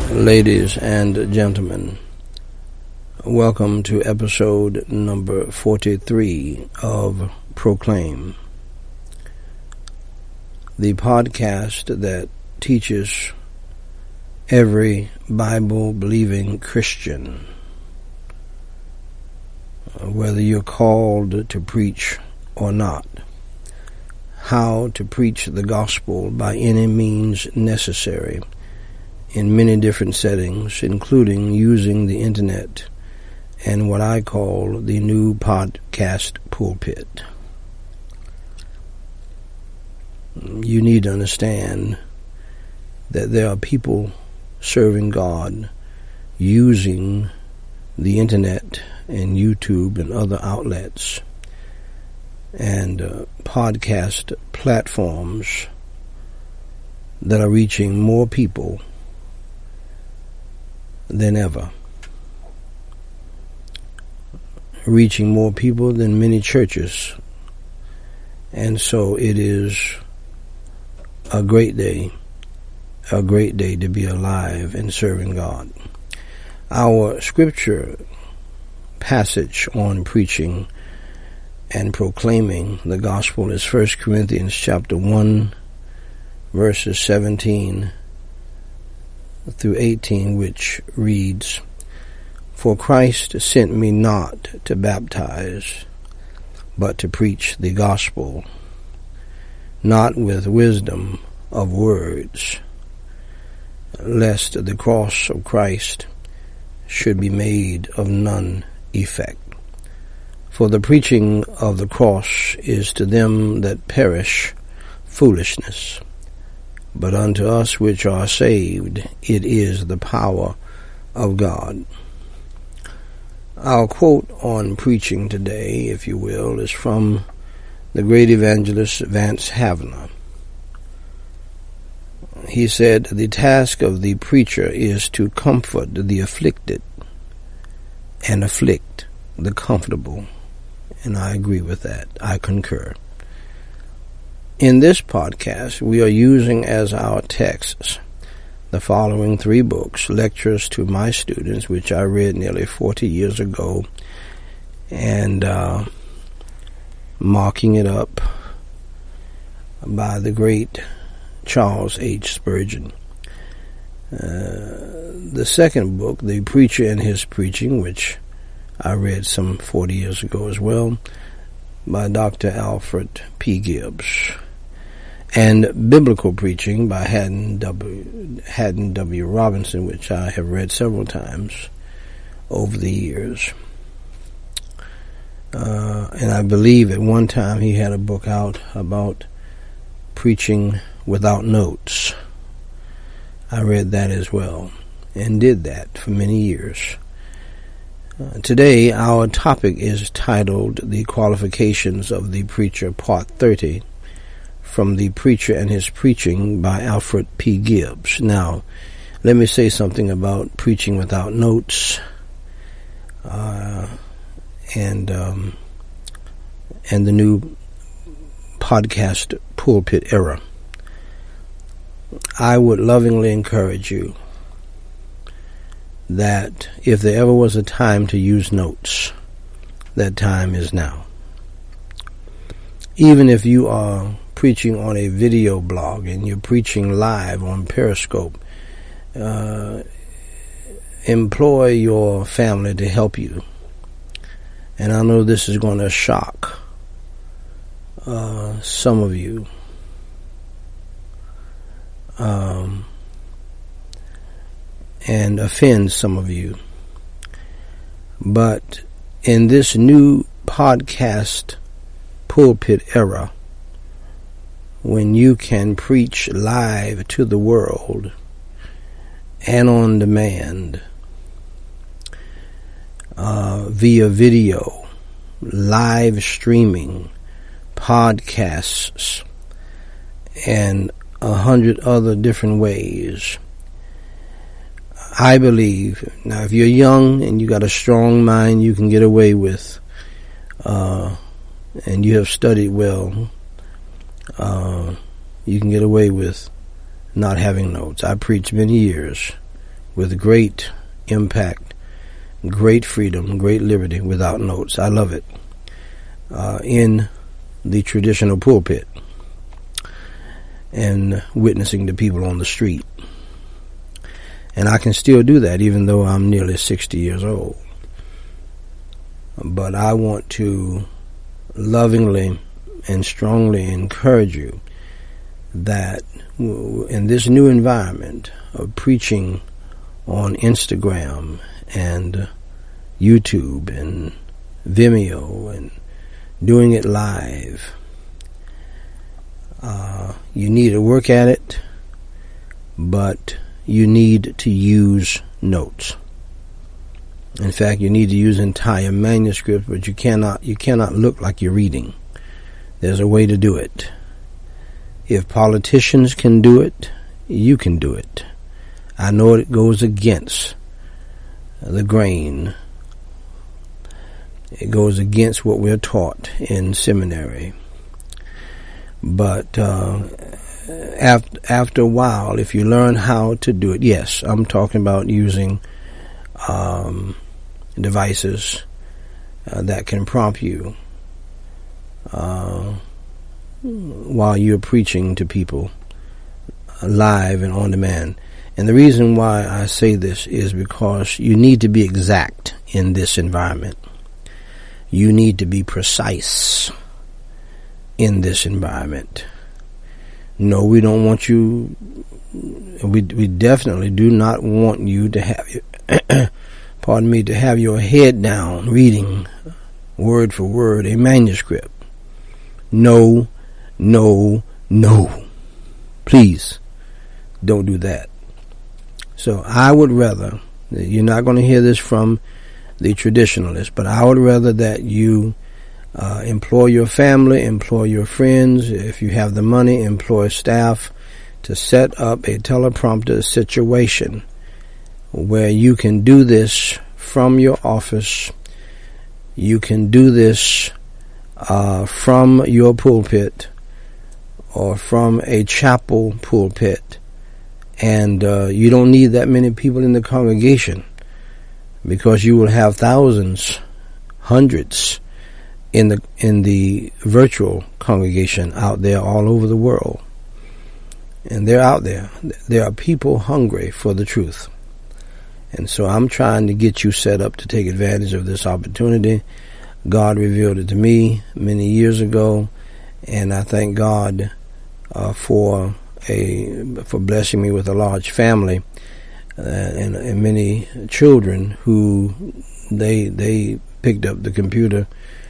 Ladies and gentlemen, welcome to episode number 43 of Proclaim, the podcast that teaches every Bible-believing Christian, whether you're called to preach or not, how to preach the gospel by any means necessary in many different settings, including using the internet and what I call the new podcast pulpit. You need to understand that there are people serving God using the internet and YouTube and other outlets and podcast platforms that are reaching more people than ever, reaching more people than many churches. And so it is a great day to be alive and serving God. Our scripture passage on preaching and proclaiming the gospel is 1 Corinthians chapter 1, verses 17 through 18, which reads, "For Christ sent me not to baptize, but to preach the gospel, not with wisdom of words, lest the cross of Christ should be made of none effect. For the preaching of the cross is to them that perish foolishness, but unto us which are saved it is the power of God." Our quote on preaching today, if you will, is from the great evangelist Vance Havner. He said, "The task of the preacher is to comfort the afflicted and afflict the comfortable." And I agree with that. I concur. In this podcast, we are using as our texts the following 3 books, lectures to my students, which I read nearly 40 years ago, and marking it up by the great Charles H. Spurgeon. The second book, The Preacher and His Preaching, which I read some 40 years ago as well, by Dr. Alfred P. Gibbs. And Biblical Preaching by Haddon W. Robinson, which I have read several times over the years. And I believe at one time he had a book out about preaching without notes. I read that as well and did that for many years. Today our topic is titled The Qualifications of the Preacher, Part 30, from The Preacher and His Preaching by Alfred P. Gibbs. Now, let me say something about preaching without notes and the new podcast pulpit era. I would lovingly encourage you that if there ever was a time to use notes, that time is now. Even if you are preaching on a video blog and you're preaching live on Periscope, employ your family to help you. And I know this is going to shock some of you. And offend some of you. But in this new podcast pulpit era, when you can preach live to the world and on demand via video, live streaming, podcasts, and 100 other different ways, I believe, now if you're young and you got a strong mind, you can get away with, and you have studied well, you can get away with not having notes. I preached many years with great impact, great freedom, great liberty without notes. I love it. In the traditional pulpit and witnessing to people on the street. And I can still do that even though I'm nearly 60 years old. But I want to lovingly and strongly encourage you that in this new environment of preaching on Instagram and YouTube and Vimeo and doing it live, you need to work at it, but you need to use notes. In fact, you need to use entire manuscripts, but you cannot look like you're reading. There's a way to do it. If politicians can do it, you can do it. I know it goes against the grain. It goes against what we're taught in seminary. But after a while, if you learn how to do it, yes, I'm talking about using devices that can prompt you while you're preaching to people live and on demand. And the reason why I say this is because you need to be exact in this environment. You need to be precise in this environment. No, we don't want you, we definitely do not want you to have, to have your head down reading word for word a manuscript. No, no, no. Please don't do that. So I would rather, you're not going to hear this from the traditionalists, but I would rather that you employ your family, employ your friends. If you have the money, employ staff to set up a teleprompter situation where you can do this from your office. You can do this from your pulpit or from a chapel pulpit, and you don't need that many people in the congregation, because you will have thousands, hundreds in the virtual congregation out there all over the world. And they're out there. There are people hungry for the truth. And so I'm trying to get you set up to take advantage of this opportunity. God revealed it to me many years ago, and I thank God for blessing me with a large family and many children who they picked up the computer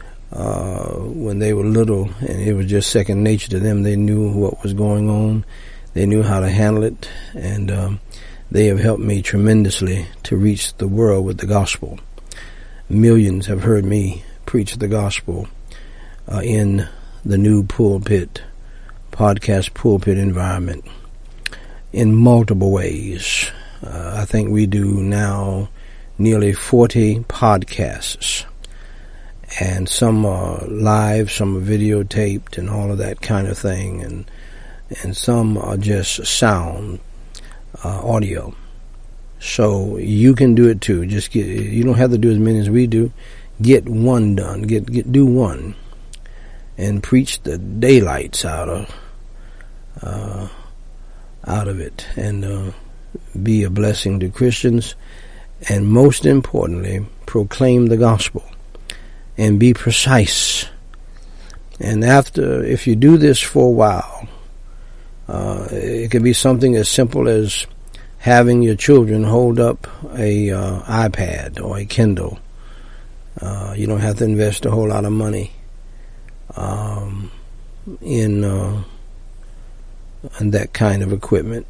when they were little, and it was just second nature to them. They knew what was going on. They knew how to handle it, and they have helped me tremendously to reach the world with the gospel. Millions have heard me preach the gospel in the new pulpit, podcast pulpit environment in multiple ways. I think we do now nearly 40 podcasts, and some are live, some are videotaped and all of that kind of thing, and some are just sound, audio. So you can do it too. You don't have to do as many as we do. Get one done. Do one, and preach the daylights out of it, and be a blessing to Christians, and most importantly, proclaim the gospel and be precise. And if you do this for a while, it could be something as simple as having your children hold up a iPad or a Kindle. You don't have to invest a whole lot of money in that kind of equipment.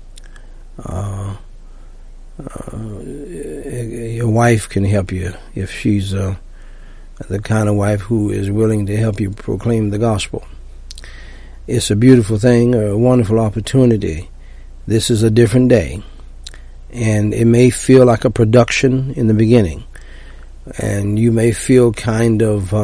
Your wife can help you if she's the kind of wife who is willing to help you proclaim the gospel. It's a beautiful thing, a wonderful opportunity. This is a different day, and it may feel like a production in the beginning, and you may feel kind of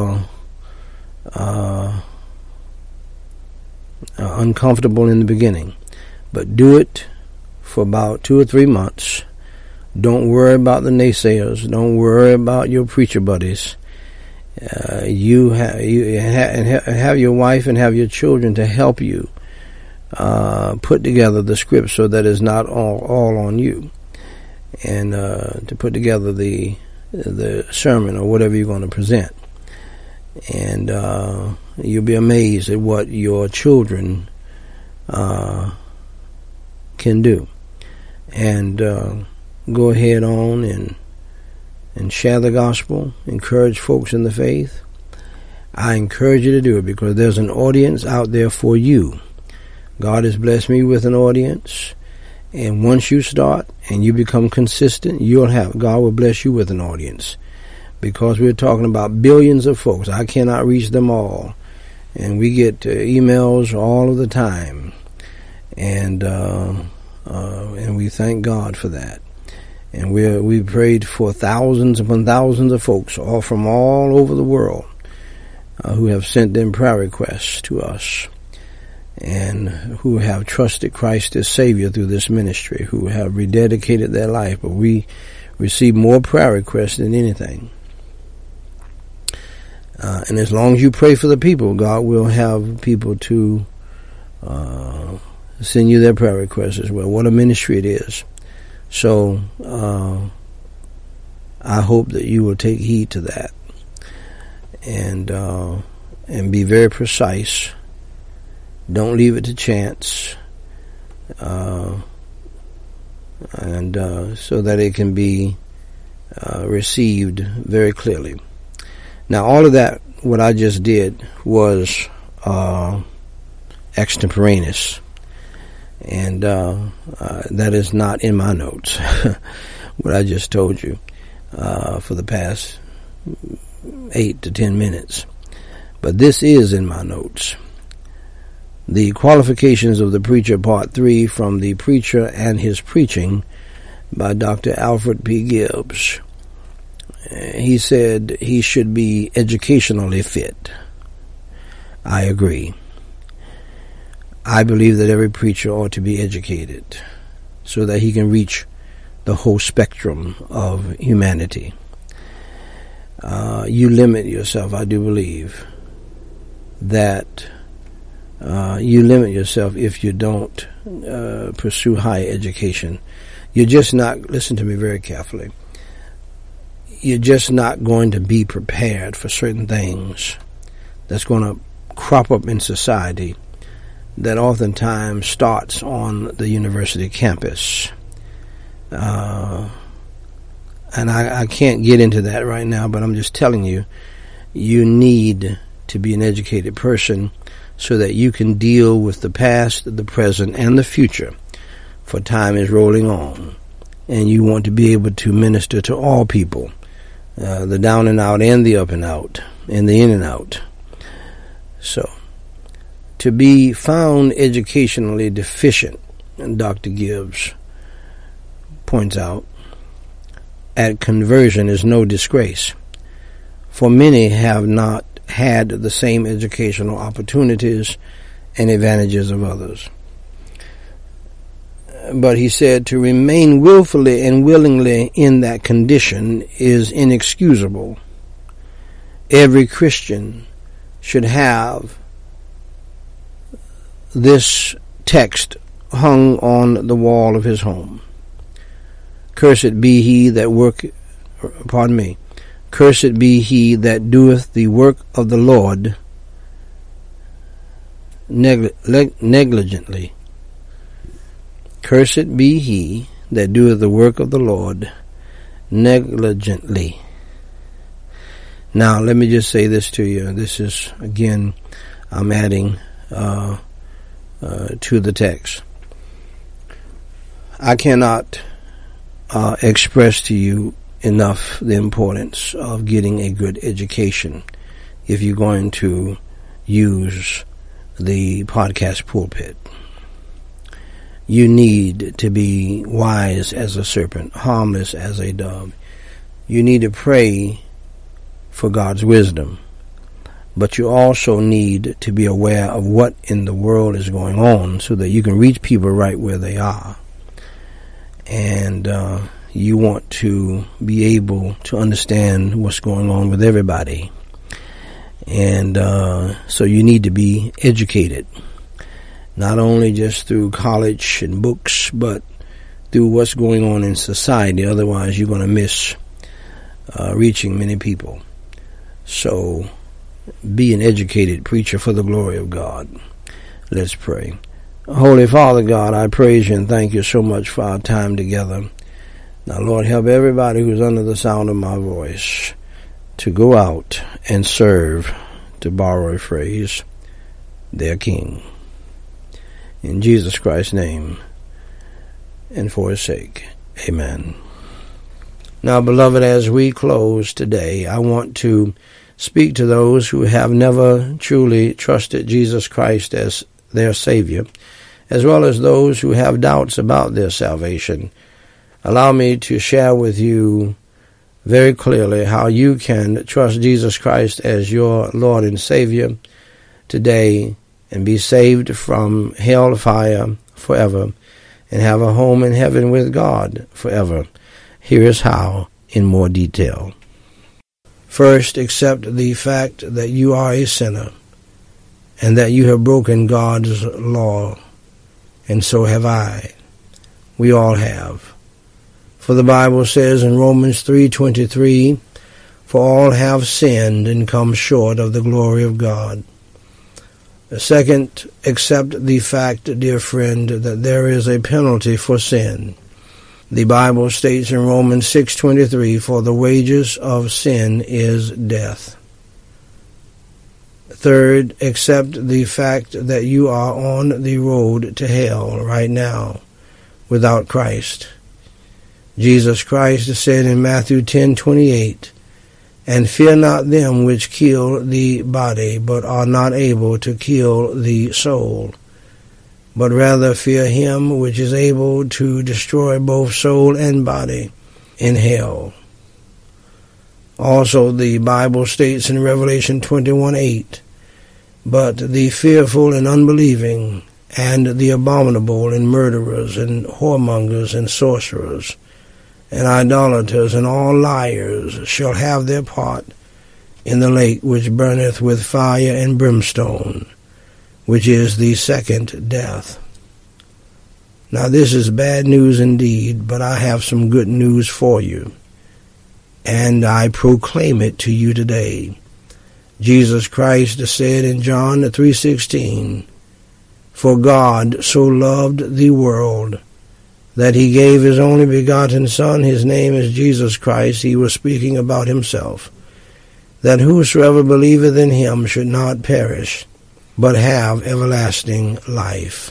uncomfortable in the beginning, but do it for about 2 or 3 months Don't worry about the naysayers. Don't worry about your preacher buddies. You have your wife and have your children to help you put together the script so that it's not all on you, and to put together the sermon or whatever you're going to present. And you'll be amazed at what your children can do. And go ahead on and share the gospel, encourage folks in the faith. I encourage you to do it because there's an audience out there for you. God has blessed me with an audience, and once you start and you become consistent, God will bless you with an audience, because we're talking about billions of folks. I cannot reach them all, and we get emails all of the time, and we thank God for that. And we prayed for thousands upon thousands of folks, all from all over the world, who have sent them prayer requests to us, and who have trusted Christ as Savior through this ministry, who have rededicated their life. But we receive more prayer requests than anything. And as long as you pray for the people, God will have people to send you their prayer requests as well. What a ministry it is. So I hope that you will take heed to that, and be very precise. Don't leave it to chance, and so that it can be received very clearly. Now, all of that, what I just did, was extemporaneous. And that is not in my notes, what I just told you for the past 8 to 10 minutes. But this is in my notes. The Qualifications of the Preacher, Part 3, from The Preacher and His Preaching, by Dr. Alfred P. Gibbs. He said he should be educationally fit. I agree. I believe that every preacher ought to be educated so that he can reach the whole spectrum of humanity. You limit yourself, I do believe, that you limit yourself if you don't pursue higher education. You're just not, listen to me very carefully, you're just not going to be prepared for certain things that's going to crop up in society that oftentimes starts on the university campus. And I can't get into that right now, but I'm just telling you, you need to be an educated person so that you can deal with the past, the present, and the future, for time is rolling on. And you want to be able to minister to all people, the down and out and the up and out, and the in and out. So, to be found educationally deficient, and Dr. Gibbs points out, at conversion is no disgrace, for many have not had the same educational opportunities and advantages of others. But he said to remain willfully and willingly in that condition is inexcusable. Every Christian should have this text hung on the wall of his home. Cursed be he that cursed be he that doeth the work of the Lord negligently. Cursed be he that doeth the work of the Lord negligently. Now, let me just say this to you. This is, again, I'm adding to the text. I cannot express to you enough the importance of getting a good education if you're going to use the podcast pulpit. You need to be wise as a serpent, harmless as a dove. You need to pray for God's wisdom. But you also need to be aware of what in the world is going on so that you can reach people right where they are. And you want to be able to understand what's going on with everybody. And so you need to be educated, not only just through college and books, but through what's going on in society. Otherwise, you're going to miss reaching many people. So be an educated preacher for the glory of God. Let's pray. Holy Father God, I praise you and thank you so much for our time together. Now, Lord, help everybody who's under the sound of my voice to go out and serve, to borrow a phrase, their King. In Jesus Christ's name and for his sake, amen. Now, beloved, as we close today, I want to speak to those who have never truly trusted Jesus Christ as their Savior, as well as those who have doubts about their salvation. Allow me to share with you very clearly how you can trust Jesus Christ as your Lord and Savior today and be saved from hellfire forever and have a home in heaven with God forever. Here is how in more detail. First, accept the fact that you are a sinner and that you have broken God's law, and so have I. We all have. For the Bible says in Romans 3:23, "For all have sinned and come short of the glory of God." Second, accept the fact, dear friend, that there is a penalty for sin. The Bible states in Romans 6:23, "For the wages of sin is death." Third, accept the fact that you are on the road to hell right now without Christ. Jesus Christ said in Matthew 10:28, "And fear not them which kill the body, but are not able to kill the soul, but rather fear him which is able to destroy both soul and body in hell." Also, the Bible states in Revelation 21:8, "But the fearful and unbelieving, and the abominable, and murderers, and whoremongers, and sorcerers, and idolaters, and all liars shall have their part in the lake which burneth with fire and brimstone, which is the second death." Now this is bad news indeed, but I have some good news for you, and I proclaim it to you today. Jesus Christ said in John 3:16, "For God so loved the world that he gave his only begotten Son," his name is Jesus Christ, he was speaking about himself, "that whosoever believeth in him should not perish, but have everlasting life."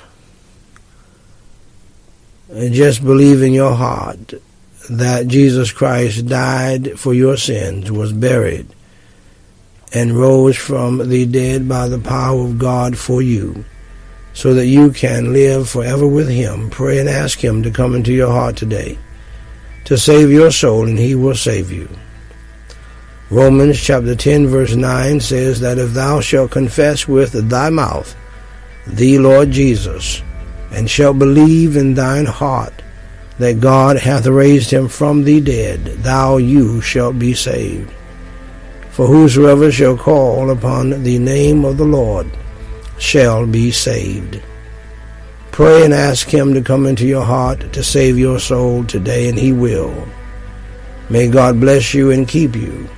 Just believe in your heart that Jesus Christ died for your sins, was buried, and rose from the dead by the power of God for you, so that you can live forever with him. Pray and ask him to come into your heart today, to save your soul, and he will save you. Romans chapter 10 verse 9 says that if thou shalt confess with thy mouth the Lord Jesus, and shalt believe in thine heart that God hath raised him from the dead, you shalt be saved. For whosoever shall call upon the name of the Lord shall be saved. Pray and ask him to come into your heart to save your soul today, and he will. May God bless you and keep you.